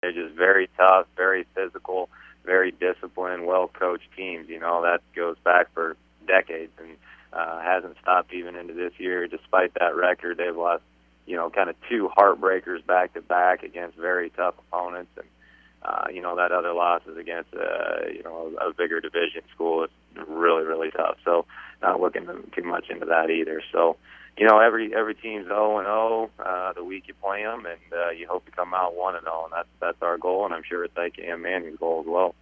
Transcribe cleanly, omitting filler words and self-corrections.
They're just very tough, very physical, very disciplined, well-coached teams. You know, that goes back for decades and hasn't stopped even into this year. Despite that record, they've lost, you know, kind of two heartbreakers back-to-back against very tough opponents. And, you know, that other loss is against, you know, a bigger division school. It's really, really tough. So not looking too much into that either. So, you know, every team's 0-0 the week you play them, and you hope to come out 1-0, and that's our goal, and I'm sure it's IKM Manning's goal as well.